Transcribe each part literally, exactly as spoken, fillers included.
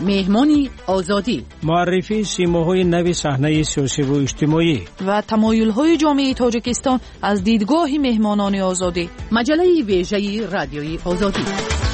مهمان آزادی، معرفی سیماهای نو صحنه سیاسی و اجتماعی و تمایل‌های جامعه تاجیکستان از دیدگاه مهمانان آزادی. مجله ویژه رادیوی آزادی.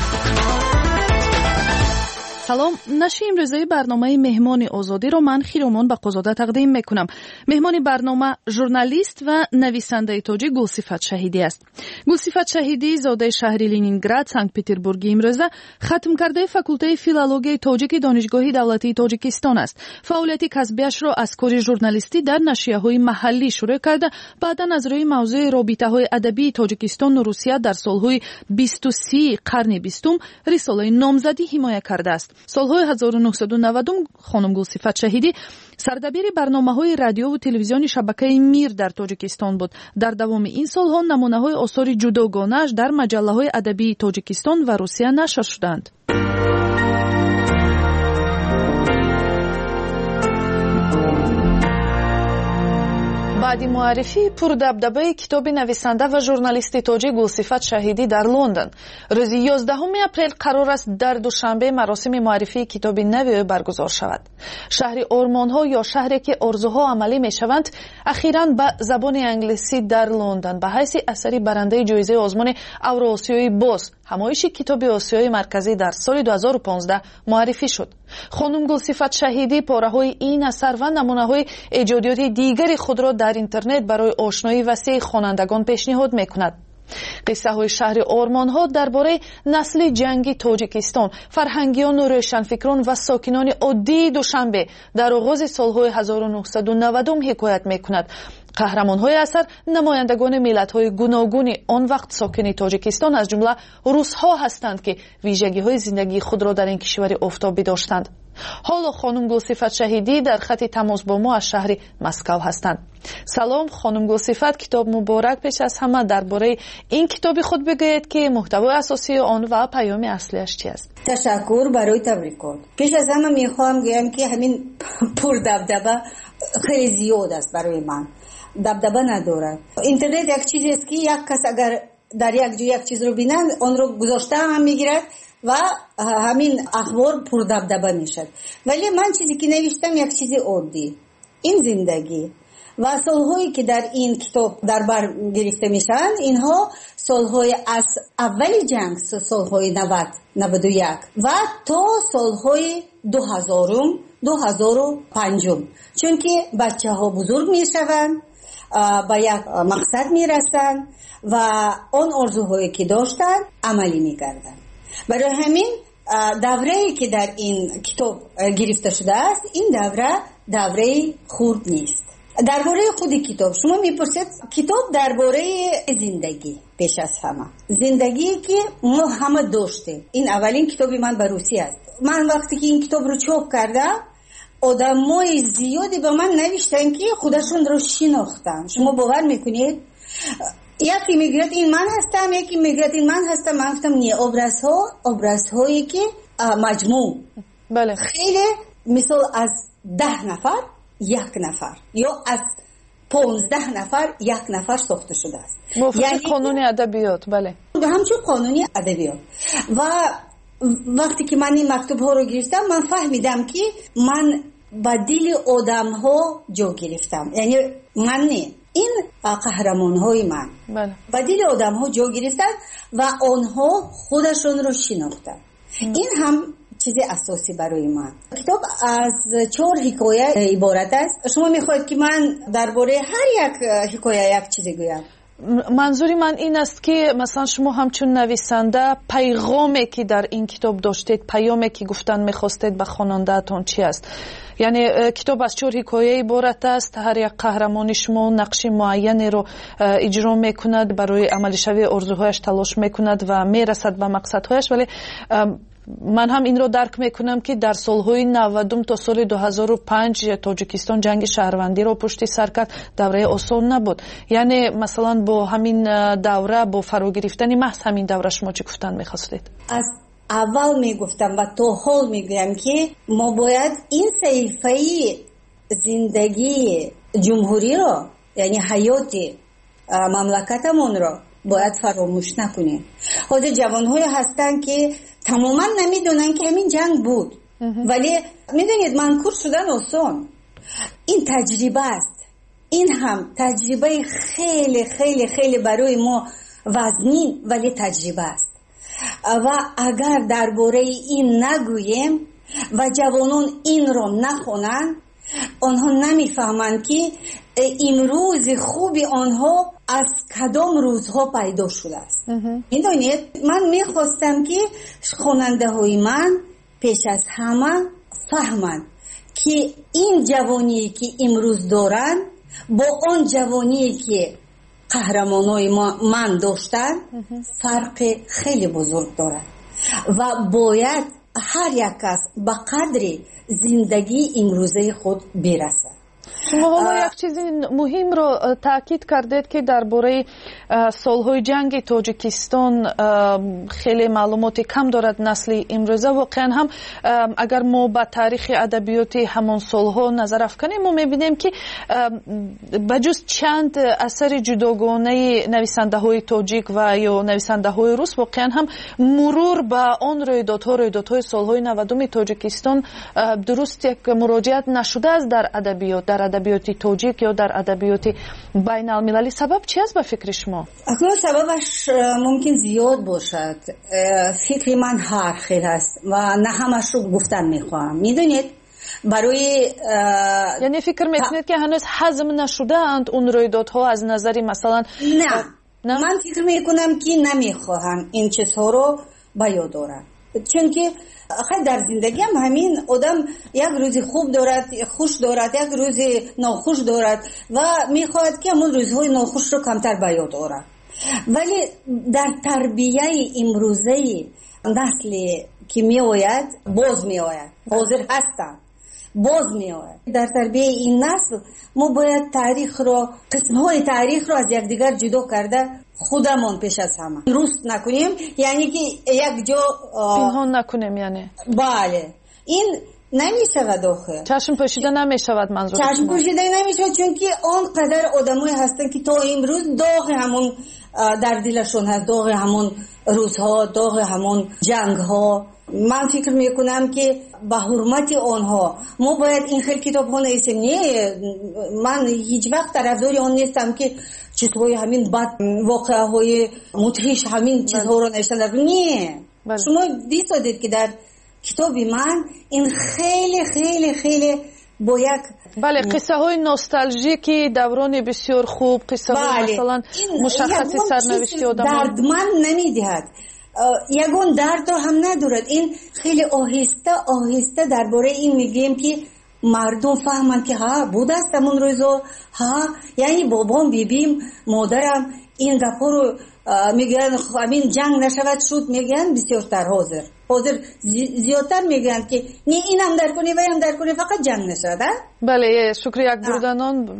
سلام، نشر امروزه برنامه مهمان آزادی را من خیرمان بقازاده تقدیم میکنم. مهمان برنامه ژورنالیست و نویسنده تاجیک گلصفت شهیدی است. گلصفت شهیدی زاده شهر لنینگراد، سانت پتربورگ امروزه ختم کرده فاکولته فیلولوژی تاجیک دانشگاه دولتی تاجیکستان است. فعالیت کسبیش را از کار ژورنالیستی در نشریه‌های محلی شروع کرده، بعدا از روی موضوع رابطه‌های ادبی تاجیکستان و روسیه در سال‌های بیست و سه قرن بیستم رساله نامزدی حمایت کرده است. سالهای هزار و نهصد و نود خانم گلصفت شهیدی سردبیر برنامه‌های رادیو و تلویزیون شبکه میر در تاجیکستان بود. در دوام این سالها نمونه‌های آثار جداگانه‌اش در مجله‌های ادبی تاجیکستان و روسیه نشر شدند. بعد معرفی پردبدبه کتاب نویسنده و ژورنالیست تاجیک گلصفت شهیدی در لندن، روز یازدهم اپریل قرار است در دوشنبه مراسم معرفی کتاب نوی برگزار شود. شهر آرمان‌ها یا شهری که آرزوها عملی می‌شوند اخیراً به زبان انگلیسی در لندن به حیث اثری برنده جایزه آزمون اوراسیایی باز همایش کتاب آسیای مرکزی در سال دو هزار و پانزده معرفی شد. خانم گلصفت شهیدی پاره‌های این اثر و نمونه‌های ایجادیات دیگری خود را در اینترنت برای آشنایی وسیع خوانندگان پیشنهاد می‌کند. قصه های شهر آرمان‌ها درباره نسل جنگی تاجیکستان، فرهنگیان و روشنفکران و ساکنان عادی دوشنبه در آغاز سال‌های هزار و نهصد و نود حکایت می‌کند. قهرمان‌های اثر نمایندگان ملت‌های گوناگون آن وقت ساکن تاجیکستان از جمله روس‌ها هستند که ویژگی‌های زندگی خود را در این کشور آفتابی داشتند. حالا خانم گلصفت شهیدی در خط تماس با ما از شهر مسکو هستند. سلام خانم گلصفت، کتاب مبارک. پیش از همه درباره این کتاب خود بگویید که محتوای اساسی آن و پیام اصلیش چی است؟ تشکر برای تبریکات. پیش از همه میخوام بگم که همین پردبدبه خیلی زیاد است برای من. دبدبه نداره. اینترنت یک چیزی است که یک کس اگر در یک جای یک چیز رو بینند آن رو گذاشته هم میگیرد و همین اخبار پردبدبه میشد. ولی من چیزی که نوشتم یک چیزی عادی، این زندگی و سالهایی که در این کتاب در بر گرفته میشن، اینها سالهای از اول جنگ، سالهای نود نود و یک و تا سالهای دو هزارم دو هزار و پنجم، چون که بچه ها بزرگ میشوند، به یک مقصد میرسن و آن آرزوهایی که داشتن عملی میگردن. برای همین دوره‌ای که در این کتاب گرفته شده است، این دوره دوره خرد نیست. درباره خود کتاب شما میپرسید، کتاب درباره زندگی، پیش از همه زندگی که ما همه داشتیم. این اولین کتابی من به روسی است. من وقتی که این کتاب رو چاپ کردم، آدمای زیادی به من نوشتن که خودشون رو شناختن. شما باور میکنید؟ یکی میگوید این من هستم، یکی میگوید این من هستم. من گفتم نه، ابرازها ابرازهایی که مجموع بله خیلی، مثال از ده نفر یک نفر یا از پانزده نفر یک نفر ساخته شده است. یعنی قانون ادبیات. بله همچون قانونی ادبیات. و وقتی که من این مکتوب ها رو گرفتم، من فهمیدم که من با دل آدم ها جا گرفتم. یعنی من نه، این قهرمان های من بله. با دل آدم ها جا گرفتن و آنها خودشون رو شناختن. این هم چیز اساسی برای من. کتاب از چهار حکایت عبارت است. شما میخواید که من درباره هر یک حکایت یک چیزی گویم؟ منظوری من این است که مثلا شما همچون نویسنده پیغامی که در این کتاب داشتید، پیامی که گفتن میخواستید به خواننده‌تان چی است؟ یعنی کتاب از چهار حکایه عبارت است، هر یک قهرمان شما نقش معینی رو اجرا میکند، برای عمل شوی آرزوهایش تلاش میکند و میرسد به مقصدهایش. ولی من هم این رو درک میکنم که در سالهای نود تا سال دو هزار و پنج تاجیکستان جنگ شهروندی رو پشت سر کرد. دوره آسان نبود. یعنی مثلا با همین دوره، با فرا گرفتن محض همین دوره، شما چی گفتن میخواستید؟ از اول میگفتم و تا حال میگویم که ما باید این صحیفه زندگی جمهوری رو، یعنی حیات مملکتمون رو باید فراموش نکنیم. حاضر جوان‌های هستن که تماما نمیدونن که همین جنگ بود. ولی میدونید منکور شدن آسان، این تجربه است. این هم تجربه خیلی خیلی خیلی برای ما وزنین ولی تجربه است و اگر درباره این نگوییم و جوانان این را نخونند، آنها نمیفهمند که امروز خوبی آنها از کدام روزها پیدا شده است. میدونید من میخواستم که خواننده های من پیش از همه فهمند که این جوانی که امروز دارند با آن جوانی که قهرمانای من داشتن فرق خیلی بزرگ دارد و باید هر یک کس به قدر زندگی امروزه خود برسد. شما حالا یک چیز مهم رو تاکید کردید که درباره سالهای جنگ تاجیکستان خیلی معلومات کم دارد نسل امروزه. واقعا هم اگر ما به تاریخ ادبیات همان سالها نظر افکنیم ما میبینیم که بجز چند اثر جداگانه نویسنده های تاجیک و یا نویسنده های روس، واقعا هم مرور به آن رویدادها رویدادهای سالهای نودم تاجیکستان درست یک مراجعت نشده است در ادبیات، در ادبیات تاجیک یا در ادبیات بین المللی. سبب چی است به فکر شما؟ اکنون سببش ممکن زیاد باشد. فکر من هر خیلی است و نه همش رو گفتن میخواهم. میدونید برای یعنی فکر میکنید که هنوز هضم نشده اند اون رویدادها از نظری مثلا؟ نه, نه؟ من فکر میکنم که نمیخواهم این چیزها رو بیاد دارم، چون که خیلی در زندگی هم همین آدم یک روزی خوب دارد، خوش دارد، یک روزی ناخوش دارد و میخواهد که همون روزهای ناخوش رو کمتر به یاد آورد. ولی در تربیه امروزه نسلی که می آید باز می آید، حاضر هستن باز می آید. در تربیه این نسل ما باید تاریخ رو، قسمهای تاریخ رو از یکدیگر جدا کرده خودمون پیش از همه درست نکنیم، یعنی که یک جا پنهان نکنیم. یعنی بله این نمیشود آخه چشم پوشیده نمیشود. منظور چشم پوشیده نمیشود چون که آنقدر آدمایی هستن که تا امروز داغ همون در دلشون هست، داغ همون روزها، داغ همون جنگها. من فکر میکنم که به حرمت آنها ما باید این خیلی کتاب ها نویسیم. نه من هیچ وقت طرفدار آن نیستم که چیزهای همین بد واقعه های مدهش همین چیزها رو نوشتن. نه بله. شما دیدید که در کتاب من این خیلی خیلی خیلی با یک بله قصه های نوستالژیکی دوران بسیار خوب، قصه های بله. مثلا مشخص سرنوشتی آدم دردمند نمیدهد، یگون درد هم ندارد. این خیلی آهسته آهسته درباره این میگیم که مردم فهمند که ها بود است همون روزا، ها یعنی بابام بیبیم مادرم این گپا رو میگن همین جنگ نشود شد، میگن بسیارتر حاضر حاضر زیادتر میگن که نه این هم در کنی و این هم در کنی فقط جنگ نشد. بله شکر یک بردنان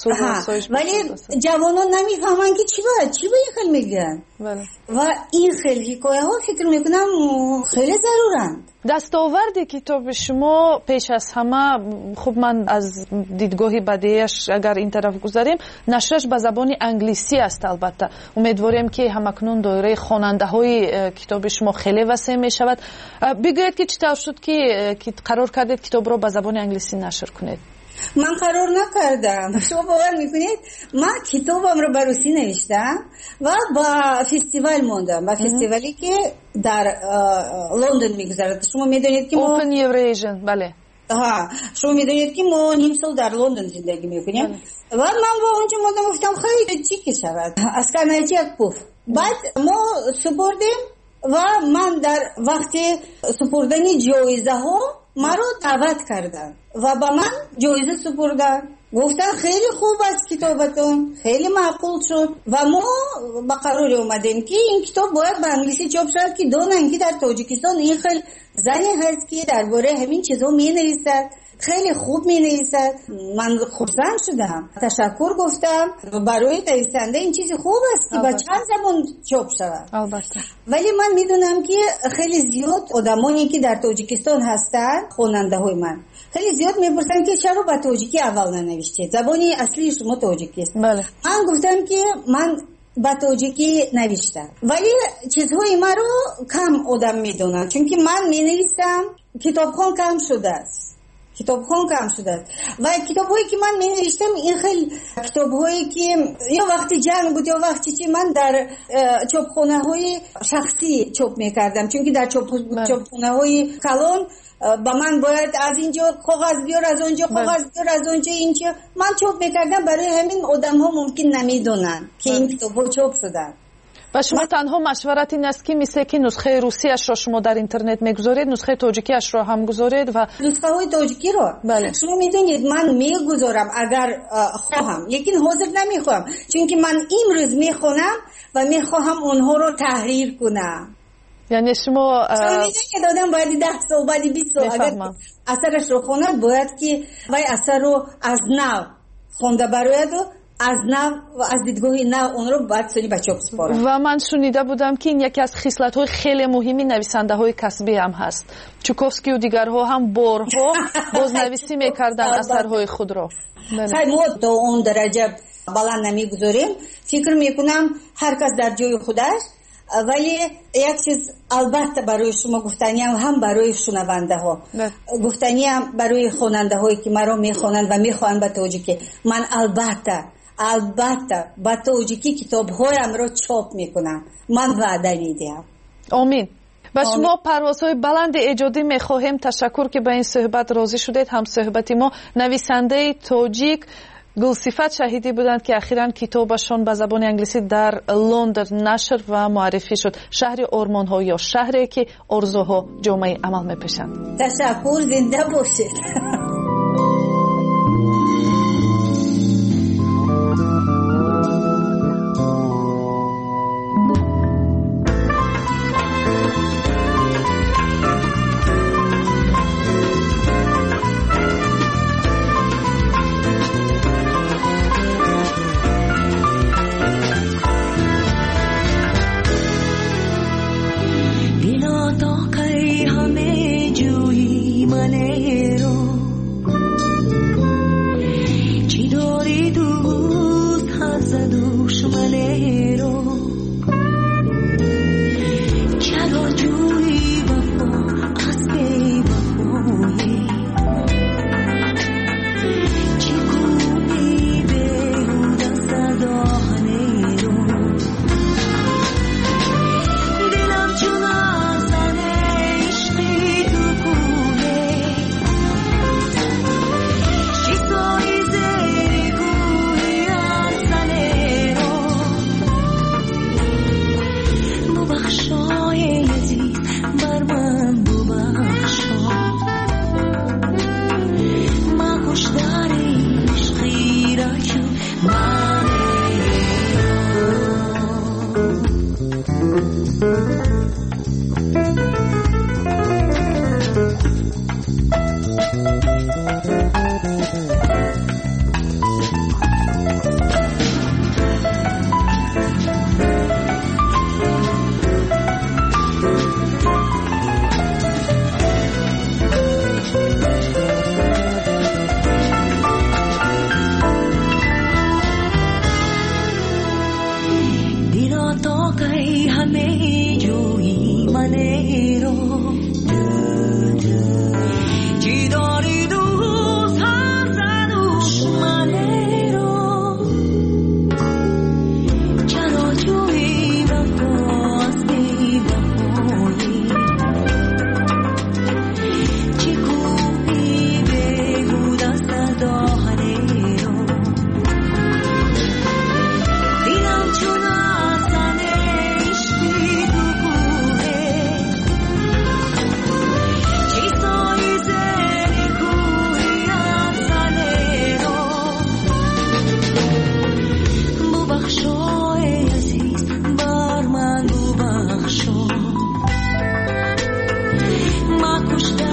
ولی جوانان نمیفهمن که چی باید چی باید خیلی میگن. بله. و این خیلی حکایه ها فکر میکنم خیلی ضرورند. دستاورد کتاب شما پیش از همه خب من از دیدگاهی بدیهش اگر این طرف گذاریم نشرش به زبان انگلیسی است. البته امیدواریم که همکنون دایره خواننده های کتاب شما خیلی وسیع می شود. بگویید که چطور شد که قرار کردید کتاب را به زبان انگلیسی نشر کنید؟ من قرار نکردم، شما باور میکنید من کتابم رو به روسی نوشتم و با فستیوال موندم، با فستیوالی که در لندن میگذرد. شما میدونید که ما Open Eurasian بله ها شما میدونید که ما نیم سال در لندن زندگی میکنیم و من با اونجا موندم، گفتم خیلی چی که شود از کنایتی یک پوف. بعد ما سپردیم و من در وقت سپردن جایزه ها مرا دعوت کردن و با من جایزه سپردن، گفتن خیلی خوب است کتابتون، خیلی معقول شد و ما با قرار اومدیم که این کتاب باید به انگلیسی چاپ شد که دونن که در تاجیکستان این خیلی زنی هست که درباره همین چیزا می نویسد، خیلی خوب می نویسد. من خرسند شدم، تشکر گفتم برای نویسنده این چیزی خوب است که با چند زبان چاپ شود. البته ولی من میدونم که خیلی زیاد آدمانی که در تاجیکستان هستن خواننده های من خیلی زیاد میپرسن که چرا با تاجیکی اول ننوشتید، زبانی اصلی شما تاجیکی است. بله. من گفتم که من با توجیکی نوشته، ولی چیزهای ما رو کم آدم میدونن، چون که من می نویسم کتابخوان کم شده است، کتابخوان کم شده است و کتابهایی که من می نوشتم این خیلی کتابهایی که یا وقتی جنگ بود یا وقتی چی من در چاپخانه های شخصی چاپ میکردم، چون که در چاپخانه های کلان با من باید از اینجا کاغذ بیار، از اونجا کاغذ بیار، از اونجا اینجا من چاپ میکردم. برای همین آدم ها ممکن نمیدونن که این کتاب ها چاپ شدن. و شما تنها مشورت این است که مثل که نسخه روسی اش را شما در اینترنت میگذارید، نسخه تاجیکی اش را هم گذارید و نسخه های تاجیکی را بله. شما میدونید من میگذارم اگر خواهم، لیکن حاضر نمیخوام، چون که من امروز میخونم و میخواهم اونها رو تحریر کنم. یعنی شما میدونید که دادم باید ده سال بعد بیست سال اگر اثرش رو خوند باید که وای اثر رو از نو خونده باید و از نو و از دیدگاه نو اون رو باید سری بچه بسپارم. و من شنیده بودم که این یکی از خصلت‌های خیلی مهمی نویسنده های کسبی هم هست. چوکوفسکی و دیگرها هم بارها بازنویسی میکردن اثرهای خود را. خیلی ما تا اون درجه بلند نمیگذاریم، فکر میکنم هر کس در جای خودش، ولی یک چیز البته برای شما گفتنی هم, هم برای شنونده ها گفتنی هم برای خواننده هایی که مرا میخوانند و میخوانند به تاجیکی. من البته البته به تاجیکی کتاب هایم را چاپ میکنم، من وعده میدم. آمین. و شما پروازهای بلند ایجادی میخواهیم. تشکر که به این صحبت راضی شدید. هم صحبتی ما نویسنده تاجیک گلصفت شهیدی بودند که اخیراً کتابشان به زبان انگلیسی در لندن نشر و معرفی شد. شهر آرمان‌ها یا شهری که آرزوها جامعه عمل می‌پیشند. تشکر، زنده باشید. ما کشته